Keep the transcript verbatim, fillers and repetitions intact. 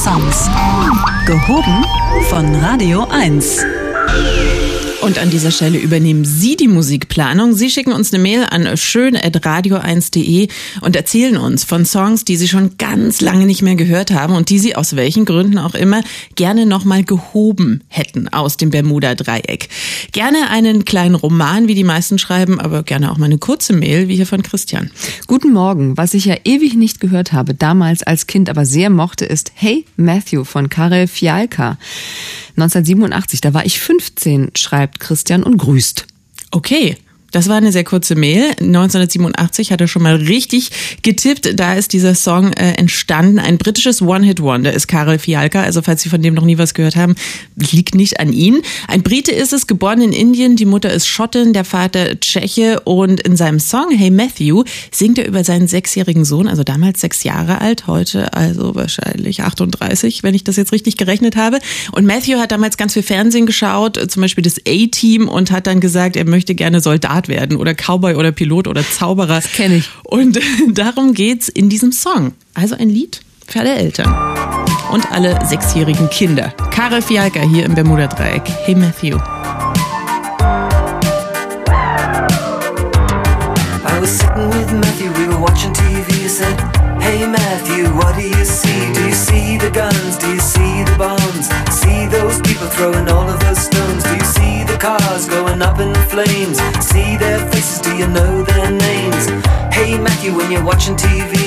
Songs. Gehoben von Radio eins. Und an dieser Stelle übernehmen Sie die Musikplanung. Sie schicken uns eine Mail an schön at radio eins punkt de und erzählen uns von Songs, die Sie schon ganz lange nicht mehr gehört haben und die Sie aus welchen Gründen auch immer gerne nochmal gehoben hätten aus dem Bermuda-Dreieck. Gerne einen kleinen Roman, wie die meisten schreiben, aber gerne auch mal eine kurze Mail, wie hier von Christian. Guten Morgen. Was ich ja ewig nicht gehört habe, damals als Kind aber sehr mochte, ist Hey Matthew von Karel Fialka. neunzehnhundertsiebenundachtzig, da war ich fünfzehn, schreibt Christian und grüßt. Okay. Das war eine sehr kurze Mail. neunzehnhundertsiebenundachtzig hat er schon mal richtig getippt. Da ist dieser Song äh, entstanden. Ein britisches One-Hit-Wonder ist Karel Fialka. Also falls Sie von dem noch nie was gehört haben, liegt nicht an Ihnen. Ein Brite ist es, geboren in Indien. Die Mutter ist Schottin, der Vater Tscheche. Und in seinem Song Hey Matthew singt er über seinen sechsjährigen Sohn, also damals sechs Jahre alt, heute also wahrscheinlich achtunddreißig, wenn ich das jetzt richtig gerechnet habe. Und Matthew hat damals ganz viel Fernsehen geschaut, zum Beispiel das A-Team, und hat dann gesagt, er möchte gerne Soldat werden oder Cowboy oder Pilot oder Zauberer. Das kenne ich. Und darum geht's in diesem Song. Also ein Lied für alle Eltern und alle sechsjährigen Kinder. Karel Fialka hier im Bermuda-Dreieck. Hey Matthew. I was sitting with Matthew, we were watching T V. He said, Hey Matthew, what do you see? Do you see the guns? Do you see the bombs? See those people throwing all of those stones? Do you see the cars going up in flames? See their faces, do you know their names? Hey Matthew, when you're watching T V,